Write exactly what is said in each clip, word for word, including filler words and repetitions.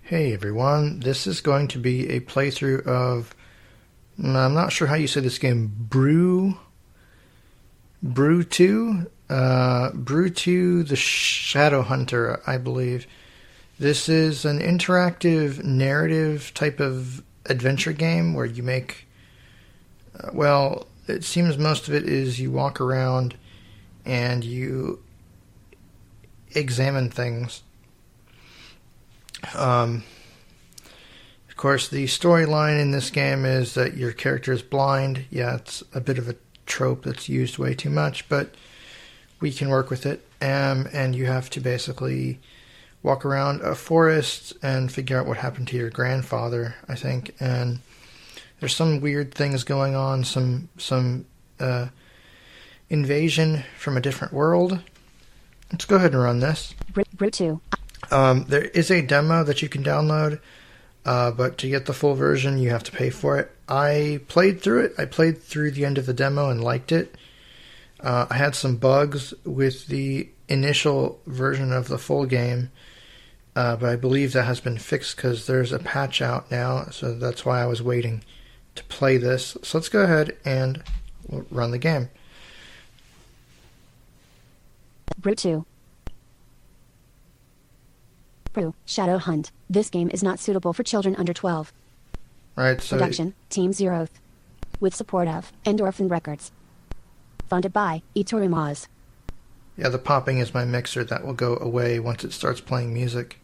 Hey everyone, this is going to be a playthrough of, I'm not sure how you say this game, Brew, Brew two? Uh, Brew two the Shadow Hunter, I believe. This is an interactive narrative type of adventure game where you make, uh, well, it seems most of it is you walk around and you examine things. Um, of course, the storyline in this game is that your character is blind. Yeah, it's a bit of a trope that's used way too much, but we can work with it. Um, and you have to basically walk around a forest and figure out what happened to your grandfather, I think. And there's some weird things going on, some some uh, invasion from a different world. Let's go ahead and run this. Route two. Um, there is a demo that you can download, uh, but to get the full version, you have to pay for it. I played through it. I played through the end of the demo and liked it. Uh, I had some bugs with the initial version of the full game, uh, but I believe that has been fixed because there's a patch out now, so that's why I was waiting to play this. So let's go ahead and run the game. Route two. Brew, Shadow Hunt. This game is not suitable for children under twelve. Right, so Production, Team Zeroth. With support of Endorphin Records. Funded by Ettore Moz. yeah, the popping is my mixer. That will go away once it starts playing music.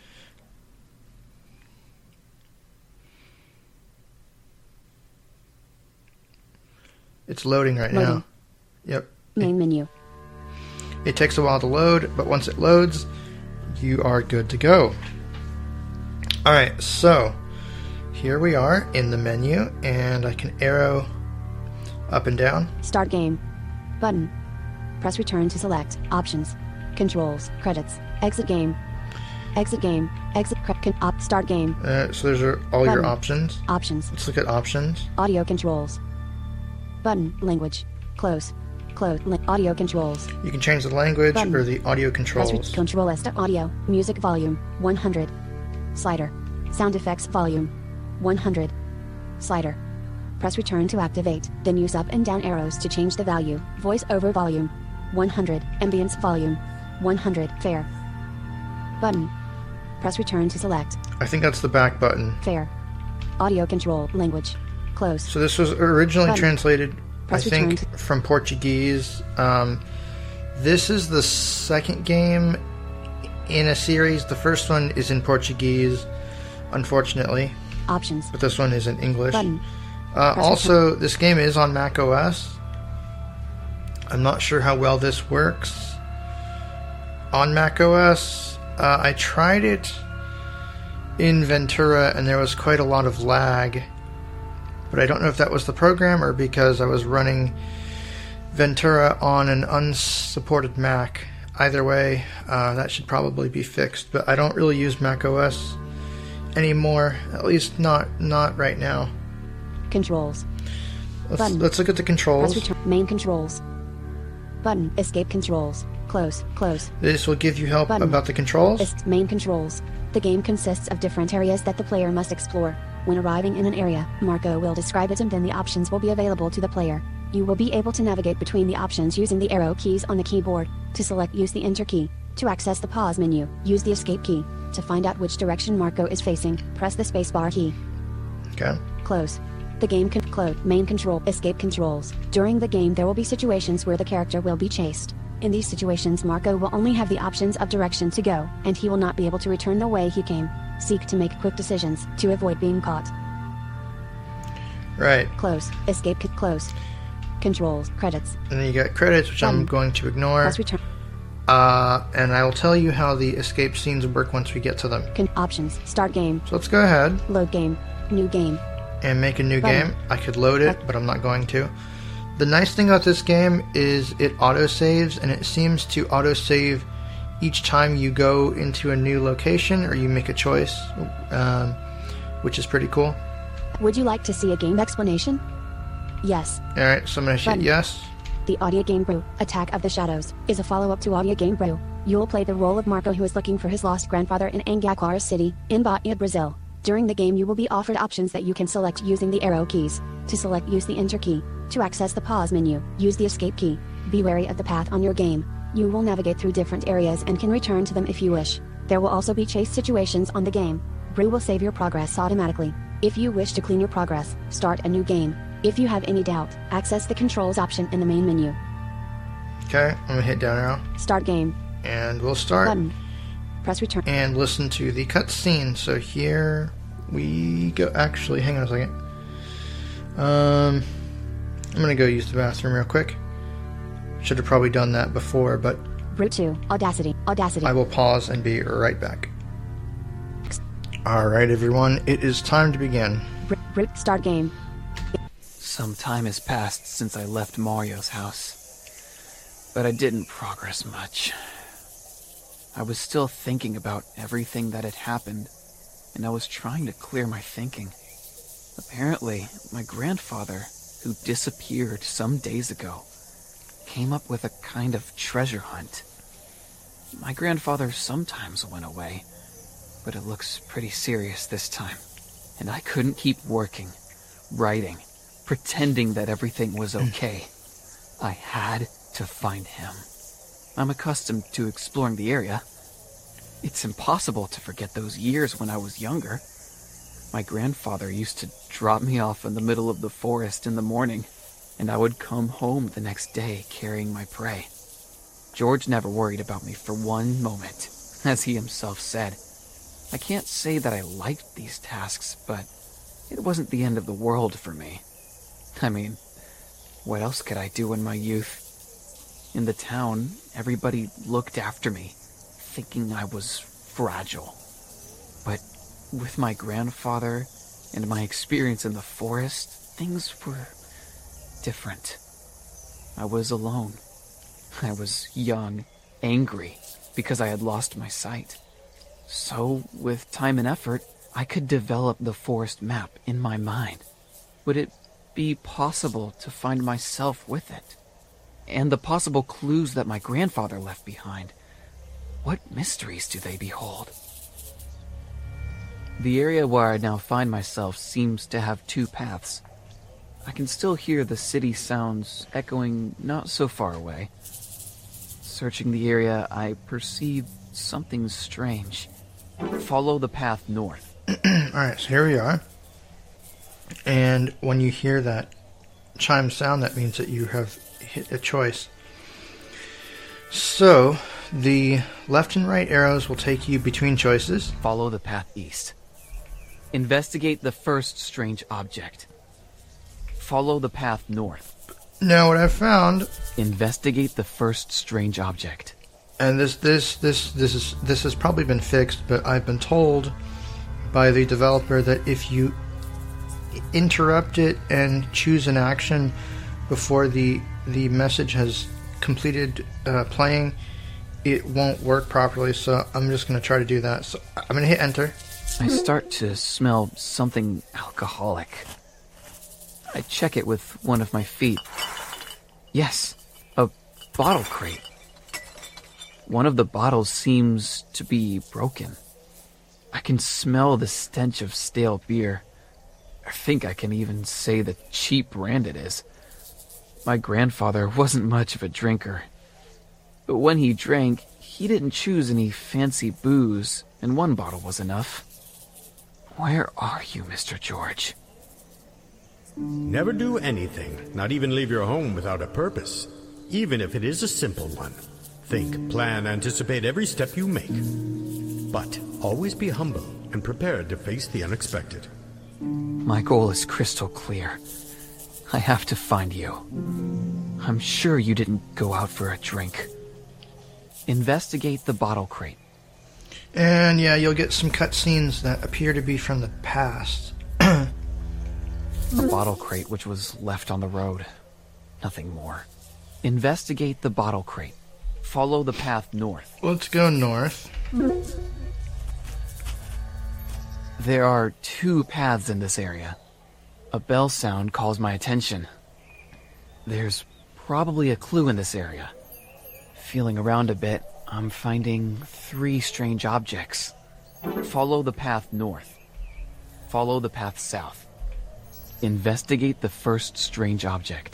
It's loading right Loading. now. Yep. Main menu. It takes a while to load, but once it loads, you are good to go. Alright, so here we are in the menu, and I can arrow up and down. Start game. Button. Press return to select. Options. Controls. Credits. Exit game. Exit game. Exit cre- con- op- Start game. Uh, so there's your, all your Button. options. Options. Let's look at options. Audio controls. Button. Language. Close. Close. Li- audio controls. You can change the language Button. or the audio Press controls. re- Control S to audio. Music volume. one hundred. Slider. Sound effects volume. one hundred. Slider. Press return to activate. Then use up and down arrows to change the value. Voice over volume. one hundred. Ambience volume. one hundred. Fair. Button. Press return to select. I think that's the back button. Fair. Audio control. Language. Close. So this was originally Button. translated, Press I think, return from Portuguese. Um, this is the second game in a series. The first one is in Portuguese, unfortunately, Options. but this one is in English. Button. Uh, Press also, this game is on Mac O S. I'm not sure how well this works on Mac O S. Uh, I tried it in Ventura, and there was quite a lot of lag. But I don't know if that was the program or because I was running Ventura on an unsupported Mac. Either way, uh, that should probably be fixed. But I don't really use Mac O S anymore, at least not not right now. Controls. Let's, Button. let's look at the Press controls. return. Main controls. Button. Escape controls. Close. Close. This will give you help Button. about the controls. Es- main controls. The game consists of different areas that the player must explore. When arriving in an area, Marco will describe it and then the options will be available to the player. You will be able to navigate between the options using the arrow keys on the keyboard. To select, use the Enter key. To access the pause menu, use the Escape key. To find out which direction Marco is facing, press the spacebar key. Okay. Close. The game can close. Main control. Escape controls. During the game there will be situations where the character will be chased. In these situations Marco will only have the options of direction to go, and he will not be able to return the way he came. Seek to make quick decisions to avoid being caught. Right. Close. Escape. c- Close. Controls. Credits. And then you got credits, which I'm Button. going to ignore. Press return. Uh, and I will tell you how the escape scenes work once we get to them. Con- options. Start game. So let's go ahead Load game. New game. and make a new Button. game. I could load it, but I'm not going to. The nice thing about this game is it autosaves, and it seems to autosave each time you go into a new location or you make a choice, um, which is pretty cool. Would you like to see a game explanation? Yes. Alright, so I'm going to hit Button. yes. The Audio Game Brew, Attack of the Shadows, is a follow-up to Audio Game Brew, You will play the role of Marco, who is looking for his lost grandfather in Angaquara City, in Bahia, Brazil. During the game you will be offered options that you can select using the arrow keys. To select, use the Enter key. To access the pause menu, use the Escape key. Be wary of the path on your game. You will navigate through different areas and can return to them if you wish. There will also be chase situations on the game. Brew will save your progress automatically. If you wish to clean your progress, start a new game. If you have any doubt, access the controls option in the main menu. Okay, I'm gonna hit down arrow. Start game. And we'll start. Button. Press return. And listen to the cutscene. So here we go. Actually, hang on a second. Um, I'm gonna go use the bathroom real quick. Should have probably done that before, but Brew two. Audacity. Audacity. I will pause and be right back. Alright everyone, it is time to begin. Brew. Start game. Some time has passed since I left Mario's house, but I didn't progress much. I was still thinking about everything that had happened, and I was trying to clear my thinking. Apparently, my grandfather, who disappeared some days ago, came up with a kind of treasure hunt. My grandfather sometimes went away, but it looks pretty serious this time, and I couldn't keep working, writing, pretending that everything was okay. I had to find him. I'm accustomed to exploring the area. It's impossible to forget those years when I was younger. My grandfather used to drop me off in the middle of the forest in the morning, and I would come home the next day carrying my prey. George never worried about me for one moment, as he himself said. I can't say that I liked these tasks, but it wasn't the end of the world for me. I mean, what else could I do in my youth? In the town, everybody looked after me, thinking I was fragile. But with my grandfather and my experience in the forest, things were different. I was alone. I was young, angry, because I had lost my sight. So, with time and effort, I could develop the forest map in my mind. Would it be possible to find myself with it? And the possible clues that my grandfather left behind. What mysteries do they behold? The area where I now find myself seems to have two paths. I can still hear the city sounds echoing not so far away. Searching the area, I perceive something strange. Follow the path north. Alright, so here we are. And when you hear that chime sound, that means that you have hit a choice. So, the left and right arrows will take you between choices. Follow the path east. Investigate the first strange object. Follow the path north. Now what I've found... Investigate the first strange object. And this, this, this, this is this has probably been fixed, but I've been told by the developer that if you interrupt it and choose an action before the the message has completed uh, playing, it won't work properly. So I'm just going to try to do that. So I'm going to hit enter. I start to smell something alcoholic. I check it with one of my feet. Yes, a bottle crate. One of the bottles seems to be broken. I can smell the stench of stale beer. I think I can even say the cheap brand it is. My grandfather wasn't much of a drinker. But when he drank, he didn't choose any fancy booze, and one bottle was enough. Where are you, Mister George? Never do anything, not even leave your home without a purpose, even if it is a simple one. Think, plan, anticipate every step you make. But always be humble and prepared to face the unexpected. My goal is crystal clear. I have to find you. I'm sure you didn't go out for a drink. Investigate the bottle crate. And yeah, you'll get some cutscenes that appear to be from the past. A bottle crate which was left on the road. Nothing more. Investigate the bottle crate. Follow the path north. Let's go north. There are two paths in this area. A bell sound calls my attention. There's probably a clue in this area. Feeling around a bit, I'm finding three strange objects. Follow the path north. Follow the path south. Investigate the first strange object.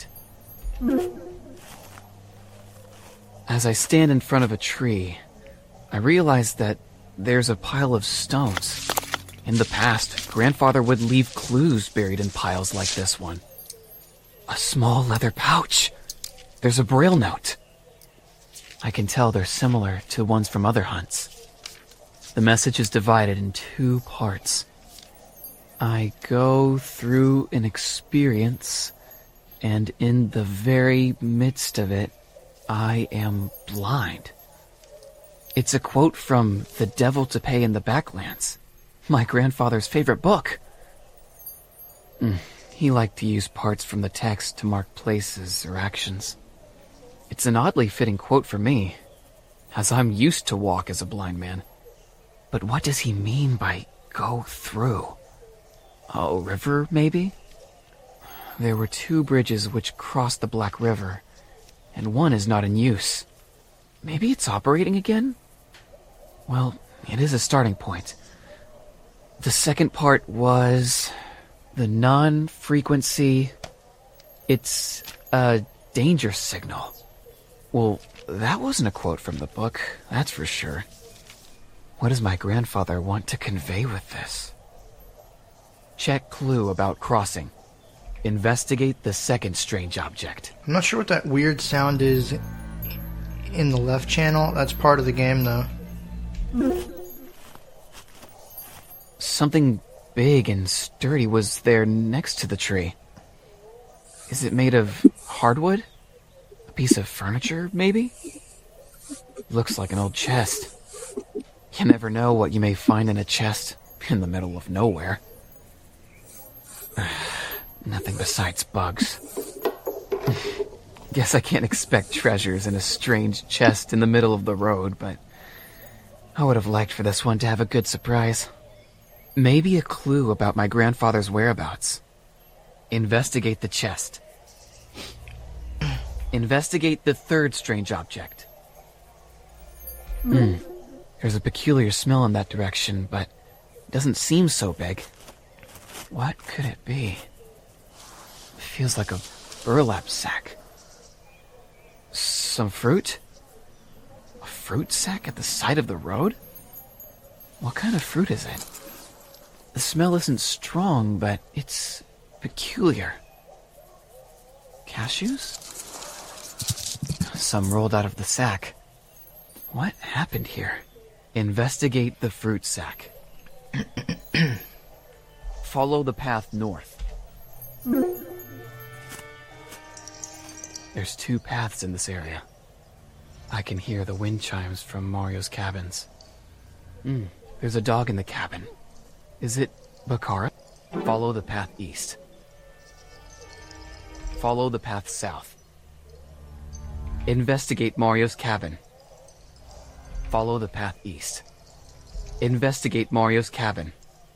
As I stand in front of a tree, I realize that there's a pile of stones. In the past, Grandfather would leave clues buried in piles like this one. A small leather pouch. There's a braille note. I can tell they're similar to ones from other hunts. The message is divided in two parts. I go through an experience, and in the very midst of it, I am blind. It's a quote from The Devil to Pay in the Backlands, my grandfather's favorite book. Mm, he liked to use parts from the text to mark places or actions. It's an oddly fitting quote for me, as I'm used to walk as a blind man. But what does he mean by go through? A river, maybe? There were two bridges which crossed the Black River, and one is not in use. Maybe it's operating again? Well, it is a starting point. The second part was the non-frequency. It's a danger signal. Well, that wasn't a quote from the book, that's for sure. What does my grandfather want to convey with this? Check clue about crossing. Investigate the second strange object. I'm not sure what that weird sound is in the left channel. That's part of the game, though. Something big and sturdy was there next to the tree. Is it made of hardwood? A piece of furniture, maybe? Looks like an old chest. You never know what you may find in a chest in the middle of nowhere. Nothing besides bugs. Guess I can't expect treasures in a strange chest in the middle of the road, but I would have liked for this one to have a good surprise. Maybe a clue about my grandfather's whereabouts. Investigate the chest. Investigate the third strange object. Hmm. There's a peculiar smell in that direction, but it doesn't seem so big. What could it be? It feels like a burlap sack. Some fruit? A fruit sack at the side of the road? What kind of fruit is it? The smell isn't strong, but it's peculiar. Cashews? Some rolled out of the sack. What happened here? Investigate the fruit sack. Follow the path north. There's two paths in this area. I can hear the wind chimes from Mario's cabins. Mm, there's a dog in the cabin. Is it Bakara? Follow the path east. Follow the path south. Investigate Mario's cabin. Follow the path east. Investigate Mario's cabin.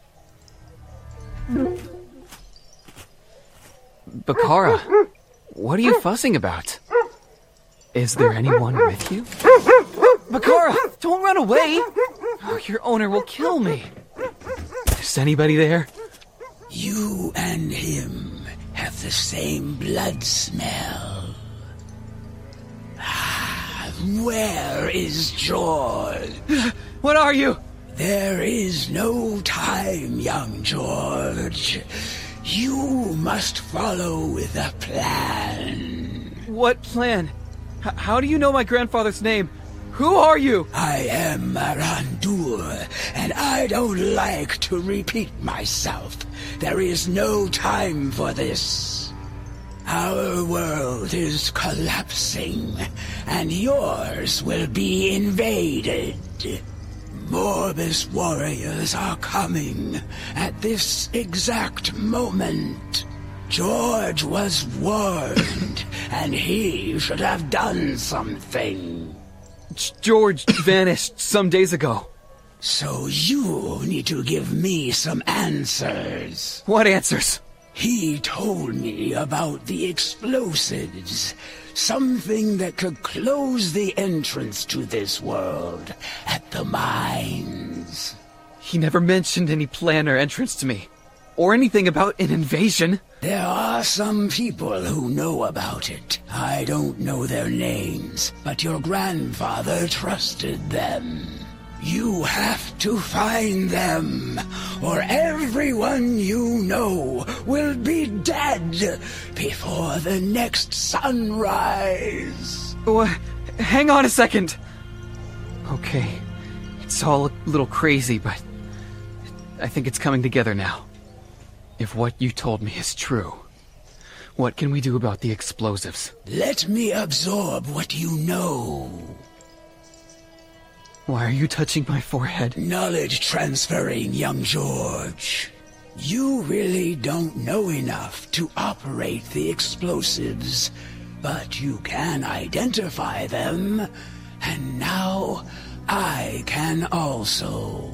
Bakara, what are you fussing about? Is there anyone with you? Bakara, don't run away! Oh, your owner will kill me. Is anybody there? You and him have the same blood smell. Ah, where is George? What are you? There is no time, young George. You must follow with a plan. What plan? H- how do you know my grandfather's name? Who are you? I am Marandur, and I don't like to repeat myself. There is no time for this. Our world is collapsing, and yours will be invaded. Morbus warriors are coming at this exact moment. George was warned, and he should have done something. George vanished some days ago. So you need to give me some answers. What answers? He told me about the explosives. Something that could close the entrance to this world at the mines. He never mentioned any plan or entrance to me. Or anything about an invasion. There are some people who know about it. I don't know their names, but your grandfather trusted them. You have to find them, or everyone you know will be dead before the next sunrise. Oh, hang on a second. Okay, it's all a little crazy, but I think it's coming together now. If what you told me is true, what can we do about the explosives? Let me absorb what you know. Why are you touching my forehead? Knowledge transferring, young George. You really don't know enough to operate the explosives, but you can identify them, and now I can also.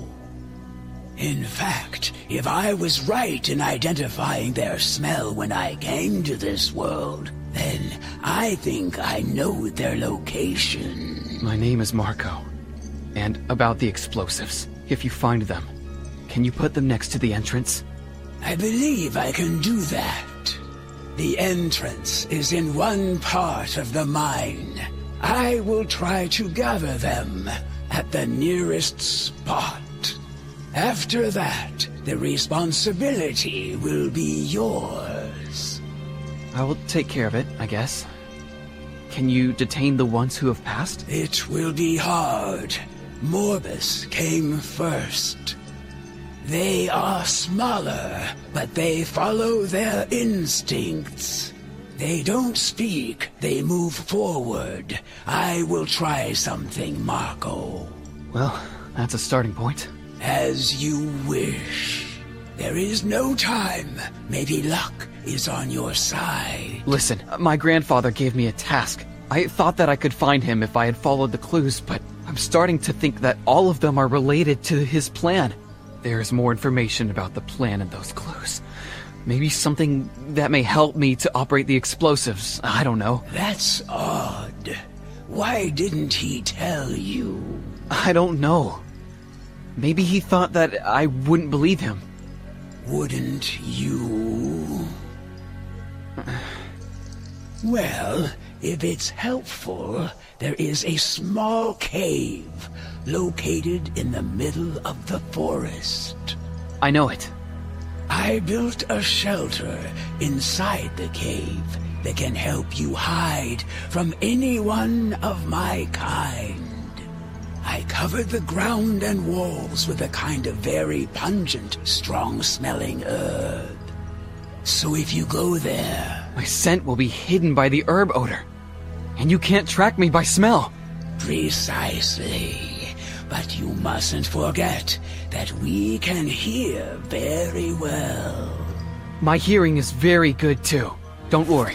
In fact, if I was right in identifying their smell when I came to this world, then I think I know their location. My name is Marco. And about the explosives. If you find them, can you put them next to the entrance? I believe I can do that. The entrance is in one part of the mine. I will try to gather them at the nearest spot. After that, the responsibility will be yours. I will take care of it, I guess. Can you detain the ones who have passed? It will be hard. Morbus came first. They are smaller, but they follow their instincts. They don't speak, they move forward. I will try something, Marco. Well, that's a starting point. As you wish. There is no time. Maybe luck is on your side. Listen, my grandfather gave me a task. I thought that I could find him if I had followed the clues, but I'm starting to think that all of them are related to his plan. There's more information about the plan in those clues. Maybe something that may help me to operate the explosives. I don't know. That's odd. Why didn't he tell you? I don't know. Maybe he thought that I wouldn't believe him. Wouldn't you? Well, if it's helpful, there is a small cave located in the middle of the forest. I know it. I built a shelter inside the cave that can help you hide from anyone of my kind. I covered the ground and walls with a kind of very pungent, strong-smelling herb. So if you go there... My scent will be hidden by the herb odor. And you can't track me by smell. Precisely. But you mustn't forget that we can hear very well. My hearing is very good, too. Don't worry.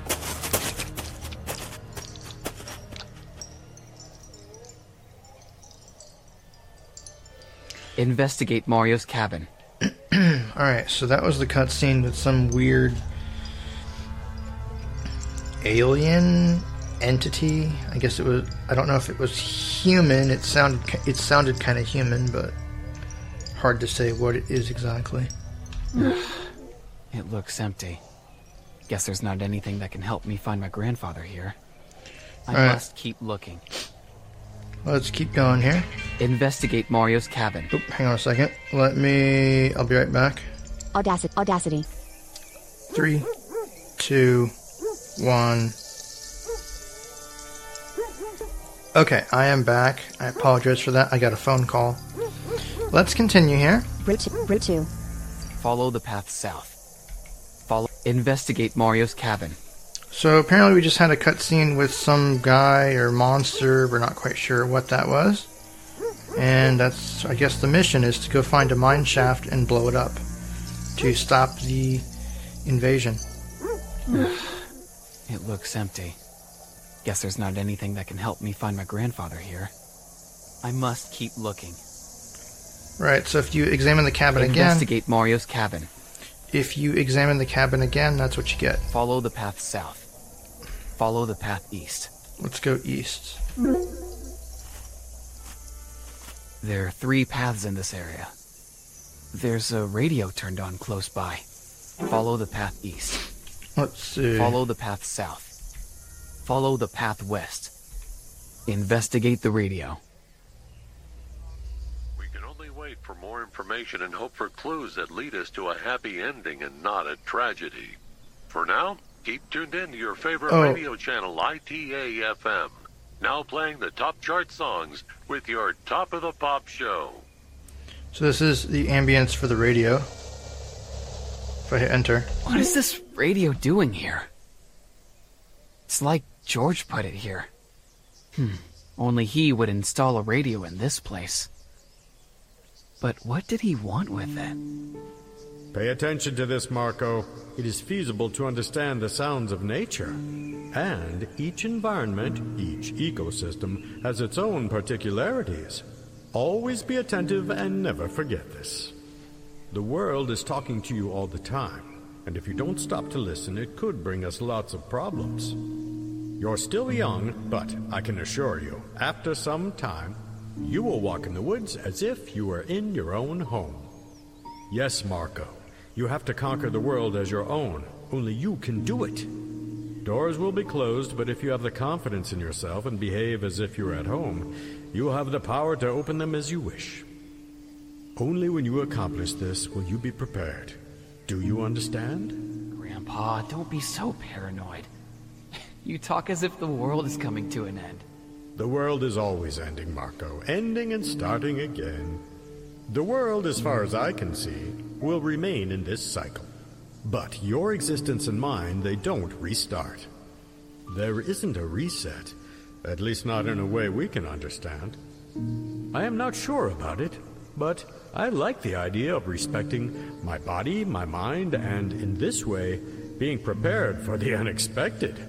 Investigate Mario's cabin. Alright, so that was the cutscene with some weird alien entity. I guess it was, I don't know if it was human. It sounded it sounded kind of human, but hard to say what it is exactly. It looks empty. Guess there's not anything that can help me find my grandfather here. I All right. must keep looking. Let's keep going here. Investigate Mario's cabin. Oop, hang on a second. Let me... I'll be right back. Audacity. Audacity. Three, two, one. Okay, I am back. I apologize for that. I got a phone call. Let's continue here. Route two. Route two. Follow the path south. Follow. Investigate Mario's cabin. So apparently we just had a cutscene with some guy or monster. We're not quite sure what that was. And that's, I guess the mission is to go find a mine shaft and blow it up to stop the invasion. It looks empty. Guess there's not anything that can help me find my grandfather here. I must keep looking. Right, so if you examine the cabin again... Investigate Mario's cabin. If you examine the cabin again, that's what you get. Follow the path south. Follow the path east. Let's go east. There are three paths in this area. There's a radio turned on close by. Follow the path east. Let's see. Follow the path south. Follow the path west. Investigate the radio. We can only wait for more information and hope for clues that lead us to a happy ending and not a tragedy. For now, keep tuned in to your favorite oh. radio channel, I T A F M. Now playing the top chart songs with your Top of the Pop show. So this is the ambience for the radio. If I hit enter. What is this radio doing here? It's like George put it here. Hmm. Only he would install a radio in this place. But what did he want with it? Pay attention to this, Marco. It is feasible to understand the sounds of nature. And each environment, each ecosystem, has its own particularities. Always be attentive and never forget this. The world is talking to you all the time, and if you don't stop to listen, it could bring us lots of problems. You're still young, but I can assure you, after some time, you will walk in the woods as if you were in your own home. Yes, Marco, you have to conquer the world as your own. Only you can do it. Doors will be closed, but if you have the confidence in yourself and behave as if you're at home, you will have the power to open them as you wish. Only when you accomplish this will you be prepared. Do you understand? Grandpa, don't be so paranoid. You talk as if the world is coming to an end. The world is always ending, Marco. Ending and starting again. The world, as far as I can see, will remain in this cycle. But your existence and mine, they don't restart. There isn't a reset, at least not in a way we can understand. I am not sure about it, but I like the idea of respecting my body, my mind, and in this way, being prepared for the unexpected.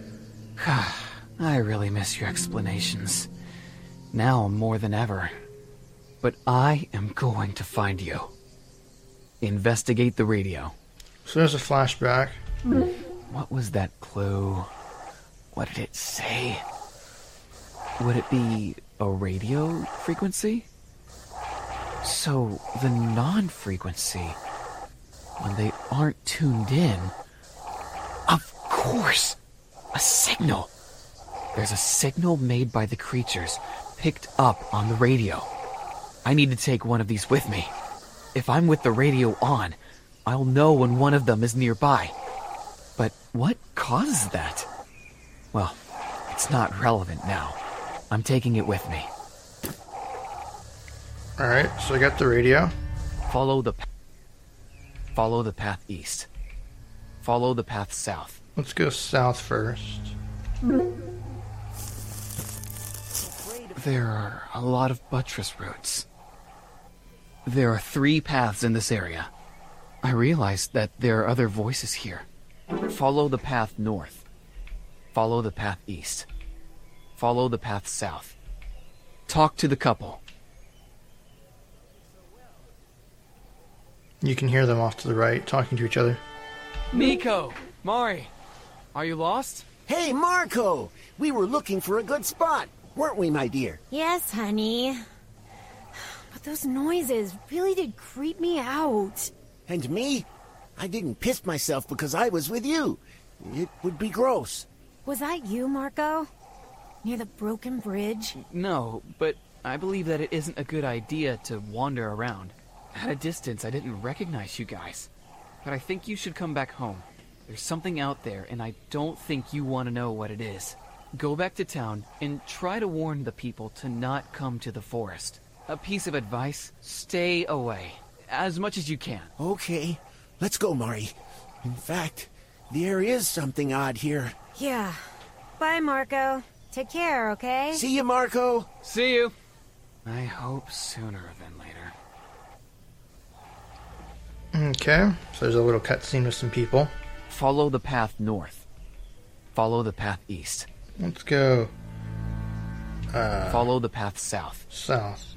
I really miss your explanations. Now more than ever. But I am going to find you. Investigate the radio. So there's a flashback. What was that clue? What did it say? Would it be a radio frequency? So the non-frequency, when they aren't tuned in, of course, a signal. There's a signal made by the creatures picked up on the radio. I need to take one of these with me. If I'm with the radio on, I'll know when one of them is nearby. But what causes that? Well, it's not relevant now. I'm taking it with me. Alright, so I got the radio. Follow the Follow the path east. Follow the path south. Let's go south first. There are a lot of buttress routes. There are three paths in this area. I realize that there are other voices here. Follow the path north. Follow the path east. Follow the path south. Talk to the couple. You can hear them off to the right, talking to each other. Miko! Mari! Are you lost? Hey, Marco! We were looking for a good spot, weren't we, my dear? Yes, honey. But those noises really did creep me out. And me? I didn't piss myself because I was with you. It would be gross. Was that you, Marco? Near the broken bridge? No, but I believe that it isn't a good idea to wander around. At a distance, I didn't recognize you guys. But I think you should come back home. There's something out there, and I don't think you want to know what it is. Go back to town and try to warn the people to not come to the forest. A piece of advice, stay away. As much as you can. Okay, let's go, Mari. In fact, there is something odd here. Yeah. Bye, Marco. Take care, okay? See you, Marco. See you. I hope sooner than later. Okay, so there's a little cutscene with some people. Follow the path north. Follow the path east. Let's go. Uh, Follow the path south. South.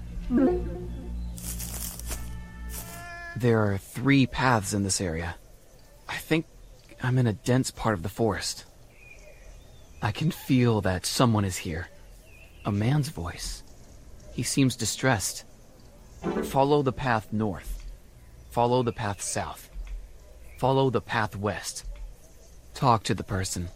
There are three paths in this area. I think I'm in a dense part of the forest. I can feel that someone is here. A man's voice. He seems distressed. Follow the path north. Follow the path south. Follow the path west. Talk to the person.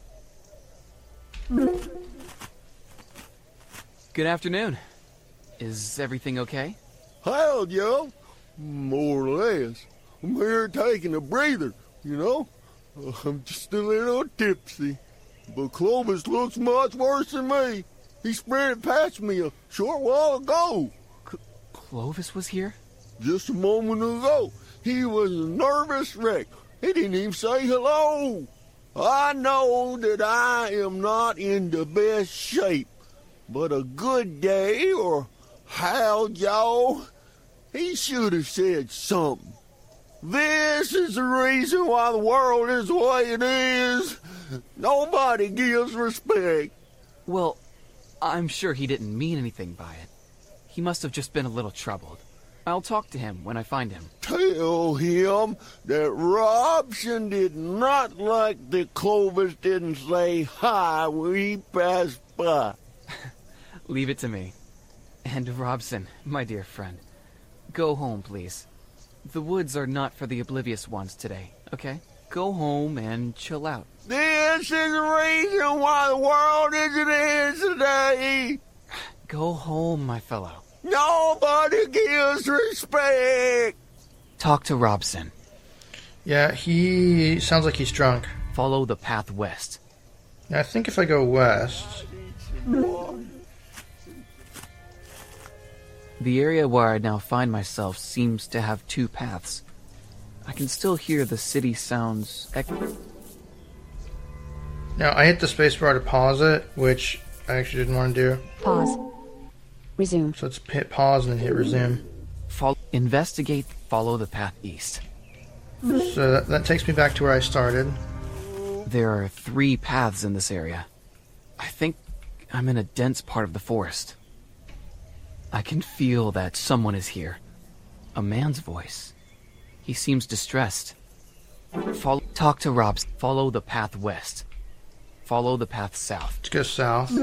Good afternoon. Is everything okay? Hell, yo. More or less. I'm here taking a breather, you know? Uh, I'm just a little tipsy. But Clovis looks much worse than me. He sprinted past me a short while ago. C- Clovis was here? Just a moment ago. He was a nervous wreck. He didn't even say hello. I know that I am not in the best shape. But a good day or how, y'all? He should have said something. This is the reason why the world is the way it is. Nobody gives respect. Well, I'm sure he didn't mean anything by it. He must have just been a little troubled. I'll talk to him when I find him. Tell him that Robson did not like that Clovis didn't say hi when he passed by. Leave it to me. And Robson, my dear friend, go home, please. The woods are not for the oblivious ones today, okay? Go home and chill out. This is the reason why the world isn't is today. Go home, my fellow. Nobody gives respect. Talk to Robson. Yeah, he sounds like he's drunk. Follow the path west. I think if I go west... The area where I now find myself seems to have two paths. I can still hear the city sounds echo. Now, I hit the spacebar to pause it, which I actually didn't want to do. Pause. Resume. So let's hit pause and then hit resume. Follow, investigate, follow the path east. So that, that takes me back to where I started. There are three paths in this area. I think I'm in a dense part of the forest. I can feel that someone is here. A man's voice. He seems distressed. Follow, talk to Robs. Follow the path west. Follow the path south. Let's go south.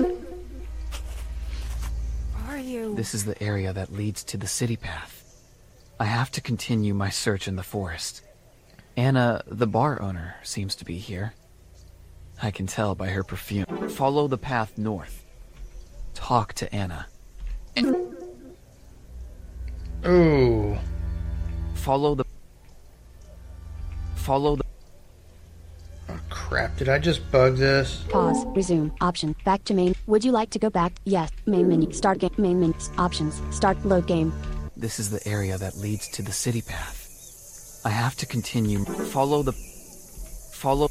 Are you? This is the area that leads to the city path. I have to continue my search in the forest. Anna, the bar owner, seems to be here. I can tell by her perfume. Follow the path north. Talk to Anna. Ooh. Follow the... Follow the... Oh, crap. Did I just bug this? Pause. Resume. Option. Back to main. Would you like to go back? Yes. Main menu. Start game. Main menu. Options. Start load game. This is the area that leads to the city path. I have to continue. Follow the... Follow...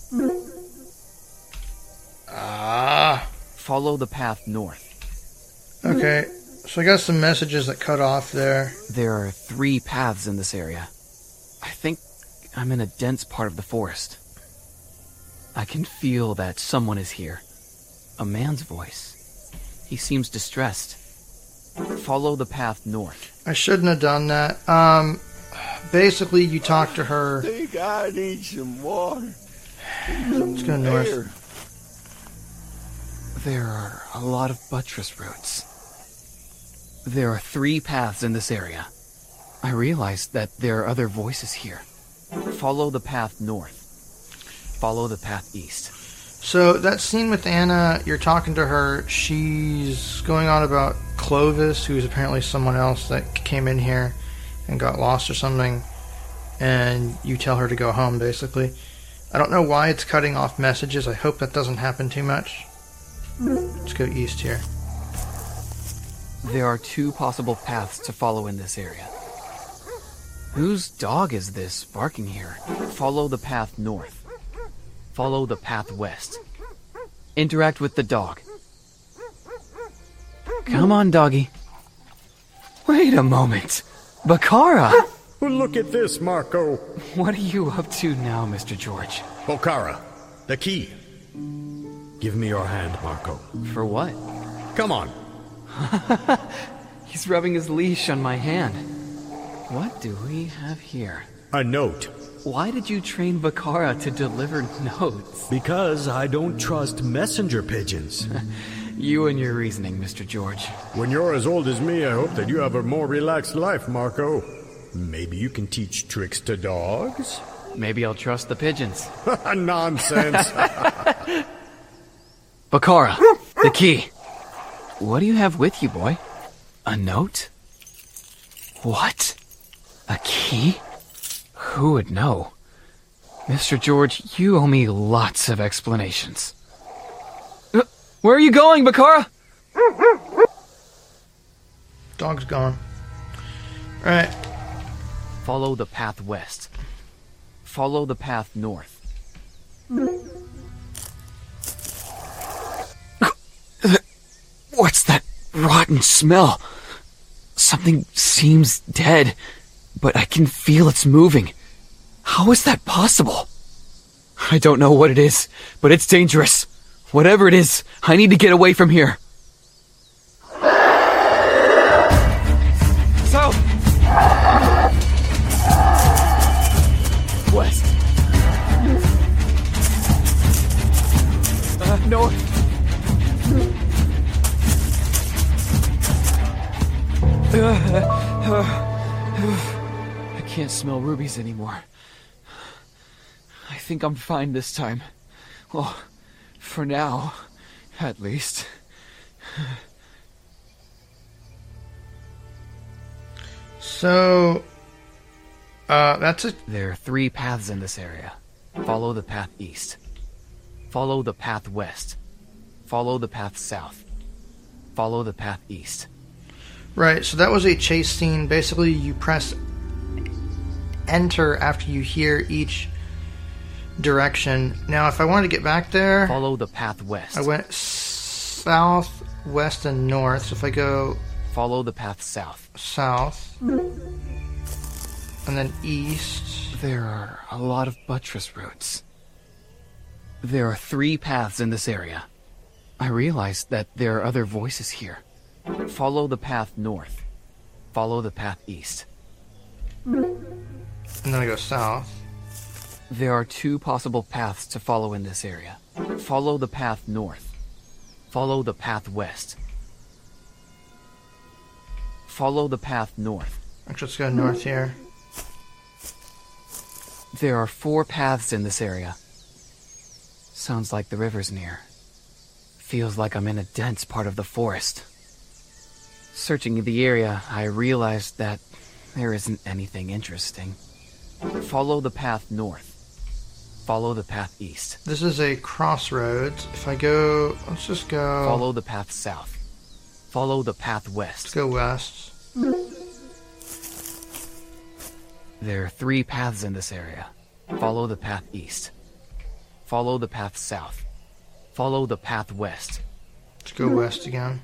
Ah. Follow the path north. Okay. So I got some messages that cut off there. There are three paths in this area. I think I'm in a dense part of the forest. I can feel that someone is here. A man's voice. He seems distressed. Follow the path north. I shouldn't have done that. Um, basically, you talk to her. I think I need some water. Let's go north. There are a lot of buttress roots. There are three paths in this area. I realized that there are other voices here. Follow the path north. Follow the path east. So that scene with Anna, you're talking to her. She's going on about Clovis, who's apparently someone else that came in here and got lost or something. And you tell her to go home, basically. I don't know why it's cutting off messages. I hope that doesn't happen too much. Let's go east here. There are two possible paths to follow in this area. Whose dog is this barking here? Follow the path north. Follow the path west. Interact with the dog. Come on, doggy. Wait a moment. Bakara! Look at this, Marco. What are you up to now, Mister George? Bakara, the key. Give me your hand, Marco. For what? Come on. He's rubbing his leash on my hand. What do we have here? A note. why did you train Bakara to deliver notes? Because I don't trust messenger pigeons. You and your reasoning, Mister George. When you're as old as me, I hope that you have a more relaxed life, Marco. Maybe you can teach tricks to dogs? Maybe I'll trust the pigeons. Nonsense. Bakara, the key. What do you have with you, boy? A note? What? A key? Who would know? Mister George, you owe me lots of explanations. Uh, where are you going, Bakara? Dog's gone. Alright. Follow the path west. Follow the path north. What's that rotten smell? Something seems dead, but I can feel it's moving. How is that possible? I don't know what it is, but it's dangerous. Whatever it is, I need to get away from here. South! West. Uh, north. I can't smell rubies anymore. I think I'm fine this time. Well, for now, at least. So, uh, that's it. There are three paths in this area. Follow the path east. Follow the path west. Follow the path south. Follow the path east. Right, so that was a chase scene. Basically, you press enter after you hear each direction. Now, if I wanted to get back there... Follow the path west. I went south, west, and north. So if I go... Follow the path south. South. And then east. There are a lot of buttress routes. There are three paths in this area. I realized that there are other voices here. Follow the path north. Follow the path east. And then I go south. There are two possible paths to follow in this area. Follow the path north. Follow the path west. Follow the path north. Actually, let's go north here. There are four paths in this area. Sounds like the river's near. Feels like I'm in a dense part of the forest. Searching the area, I realized that there isn't anything interesting. Follow the path north. Follow the path east. This is a crossroads. If I go... Let's just go... Follow the path south. Follow the path west. Let's go west. There are three paths in this area. Follow the path east. Follow the path south. Follow the path west. Let's go west again.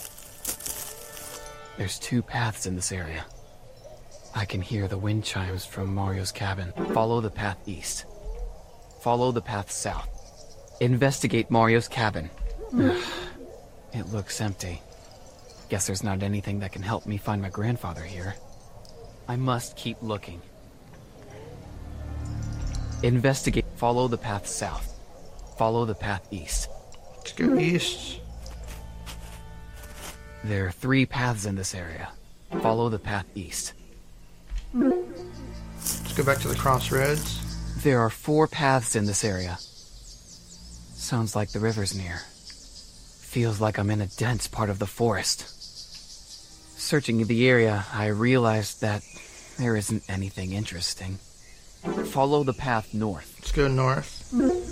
There's two paths in this area. I can hear the wind chimes from Mario's cabin. Follow the path east. Follow the path south. Investigate Mario's cabin. It looks empty. Guess there's not anything that can help me find my grandfather here. I must keep looking. Investigate. Follow the path south. Follow the path east. Let's go east. There are three paths in this area. Follow the path east. Let's go back to the crossroads. There are four paths in this area. Sounds like the river's near. Feels like I'm in a dense part of the forest. Searching the area, I realized that there isn't anything interesting. Follow the path north. Let's go north.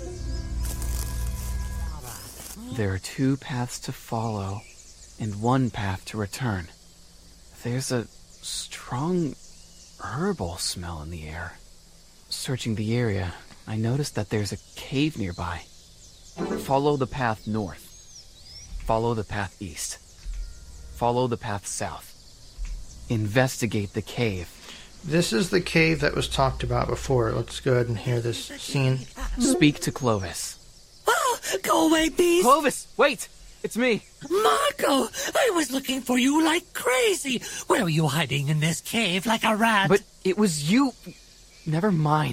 There are two paths to follow, and one path to return. There's a strong herbal smell in the air. Searching the area, I noticed that there's a cave nearby. Follow the path north. Follow the path east. Follow the path south. Investigate the cave. This is the cave that was talked about before. Let's go ahead and hear this scene. Speak to Clovis. Oh, go away, beast! Clovis, wait! It's me! Marco! I was looking for you like crazy! Where were you hiding in this cave like a rat? But it was you... Never mind.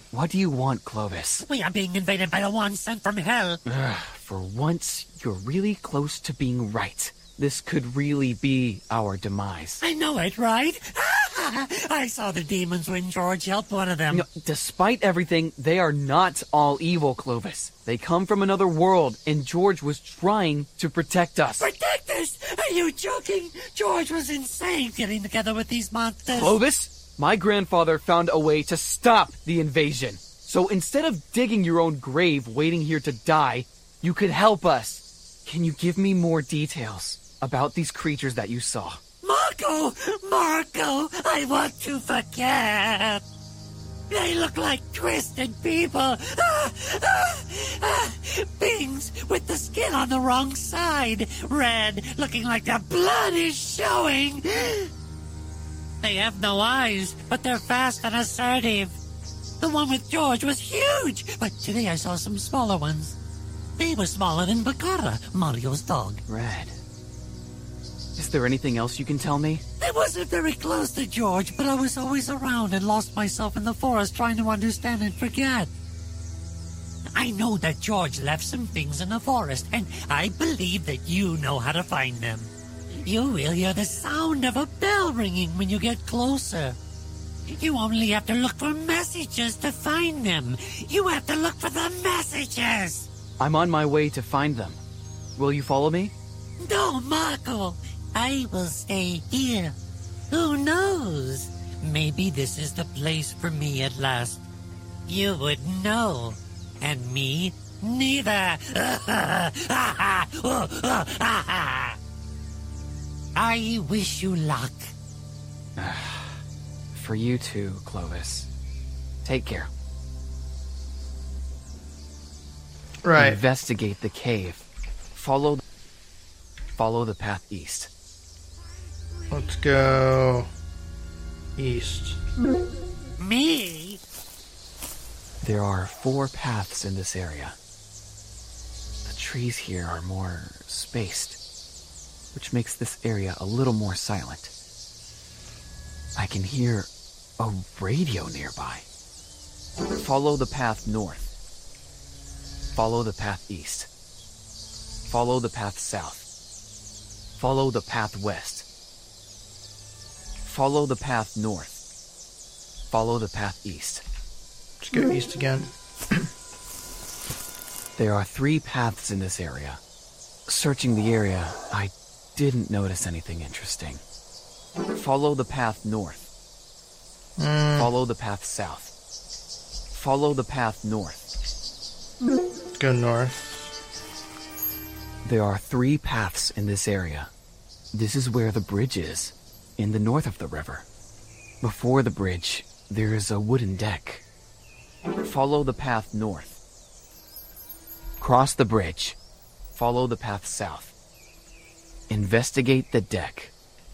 What do you want, Clovis? We are being invaded by the one sent from hell. Ugh, for once, you're really close to being right. This could really be our demise. I know it, right? I saw the demons when George helped one of them. You know, despite everything, they are not all evil, Clovis. They come from another world, and George was trying to protect us. Protect us? Are you joking? George was insane getting together with these monsters. Clovis, my grandfather found a way to stop the invasion. So instead of digging your own grave waiting here to die, you could help us. Can you give me more details about these creatures that you saw? Marco! Marco! I want to forget! They look like twisted people! Ah, ah, ah, beings with the skin on the wrong side! Red, looking like their blood is showing! They have no eyes, but they're fast and assertive. The one with George was huge, but today I saw some smaller ones. They were smaller than Bakara, Mario's dog. Red. Is there anything else you can tell me? I wasn't very close to George, but I was always around and lost myself in the forest trying to understand and forget. I know that George left some things in the forest, and I believe that you know how to find them. You will hear the sound of a bell ringing when you get closer. You only have to look for messages to find them. You have to look for the messages. I'm on my way to find them. Will you follow me? No, Marco. I will stay here. Who knows? Maybe this is the place for me at last. You would know. And me, neither. I wish you luck. For you too, Clovis. Take care. Right. Investigate the cave. Follow, follow the path east. Let's go east. Me? There are four paths in this area. The trees here are more spaced, which makes this area a little more silent. I can hear a radio nearby. Follow the path north. Follow the path east. Follow the path south. Follow the path west. Follow the path north. Follow the path east. Let's go east again. There are three paths in this area. Searching the area, I didn't notice anything interesting. Follow the path north. Mm. Follow the path south. Follow the path north. Let's go north. There are three paths in this area. This is where the bridge is, in the north of the river. Before the bridge, there is a wooden deck. Follow the path north. Cross the bridge. Follow the path south. Investigate the deck.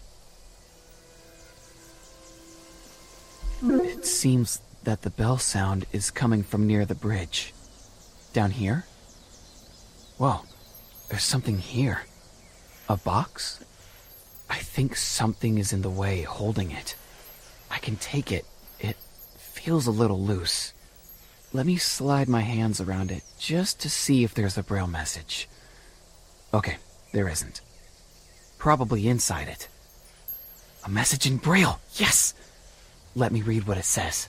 It seems that the bell sound is coming from near the bridge. Down here? Whoa, there's something here. A box? I think something is in the way holding it. I can take it. It feels a little loose. Let me slide my hands around it just to see if there's a braille message. Okay, there isn't. Probably inside it. A message in braille. Yes! Let me read what it says.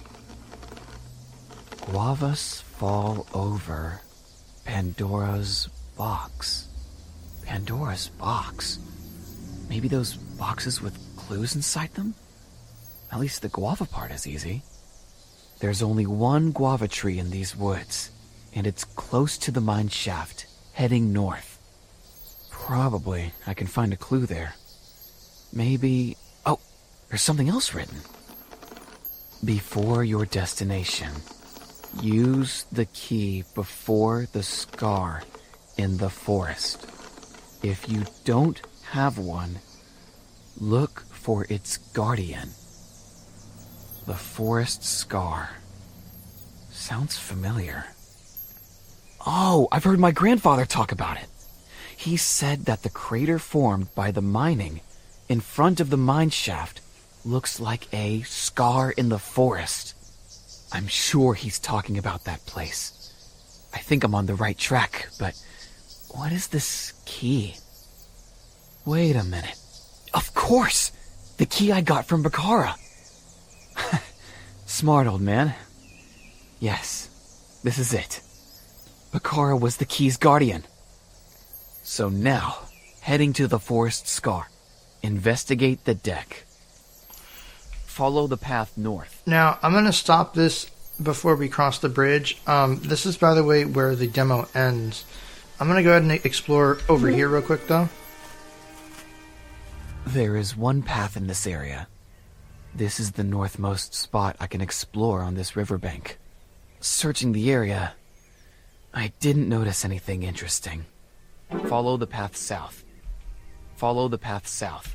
Guavas fall over Pandora's box. Pandora's box? Maybe those boxes with clues inside them? At least the guava part is easy. There's only one guava tree in these woods, and it's close to the mine shaft, heading north. Probably I can find a clue there. Maybe... Oh, there's something else written. Before your destination, use the key before the scar in the forest. If you don't have one, look for its guardian. The forest scar. Sounds familiar. Oh, I've heard my grandfather talk about it. He said that the crater formed by the mining in front of the mine shaft looks like a scar in the forest. I'm sure he's talking about that place. I think I'm on the right track, but what is this key? Wait a minute. Of course! The key I got from Bakara. Smart, old man. Yes, this is it. Bakara was the key's guardian. So now, heading to the Forest Scar. Investigate the deck. Follow the path north. Now, I'm going to stop this before we cross the bridge. Um, this is, by the way, where the demo ends. I'm going to go ahead and explore over here real quick, though. There is one path in this area. This is the northmost spot I can explore on this riverbank. Searching the area, I didn't notice anything interesting. Follow the path south. Follow the path south.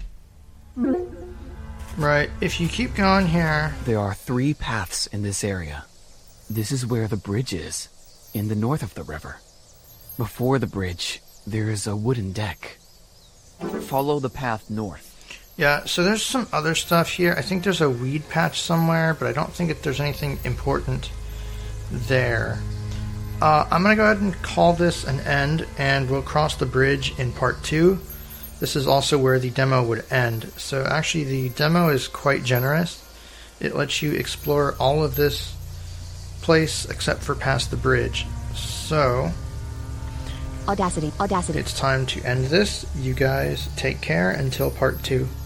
Right, if you keep going here... There are three paths in this area. This is where the bridge is, in the north of the river. Before the bridge, there is a wooden deck. Follow the path north. Yeah, so there's some other stuff here. I think there's a weed patch somewhere, but I don't think that there's anything important there. Uh, I'm going to go ahead and call this an end, and we'll cross the bridge in part two. This is also where the demo would end. So actually the demo is quite generous. It lets you explore all of this place except for past the bridge. So... Audacity, Audacity. It's time to end this. You guys take care until part two.